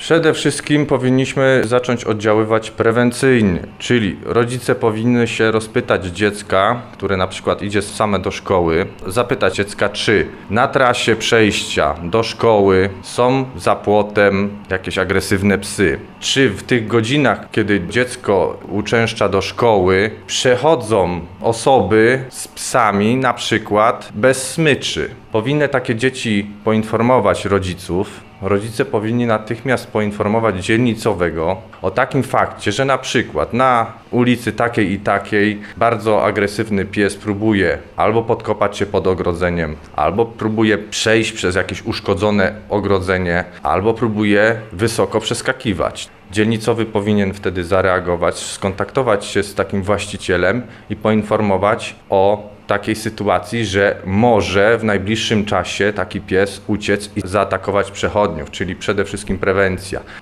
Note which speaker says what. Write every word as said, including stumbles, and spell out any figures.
Speaker 1: Przede wszystkim powinniśmy zacząć oddziaływać prewencyjnie, czyli rodzice powinny się rozpytać dziecka, które na przykład idzie same do szkoły, zapytać dziecka, czy na trasie przejścia do szkoły są za płotem jakieś agresywne psy, czy w tych godzinach, kiedy dziecko uczęszcza do szkoły, przechodzą osoby z psami, na przykład bez smyczy. Powinny takie dzieci poinformować rodziców. Rodzice powinni natychmiast poinformować dzielnicowego o takim fakcie, że na przykład na ulicy takiej i takiej bardzo agresywny pies próbuje albo podkopać się pod ogrodzeniem, albo próbuje przejść przez jakieś uszkodzone ogrodzenie, albo próbuje wysoko przeskakiwać. Dzielnicowy powinien wtedy zareagować, skontaktować się z takim właścicielem i poinformować o takiej sytuacji, że może w najbliższym czasie taki pies uciec i zaatakować przechodniów, czyli przede wszystkim prewencja.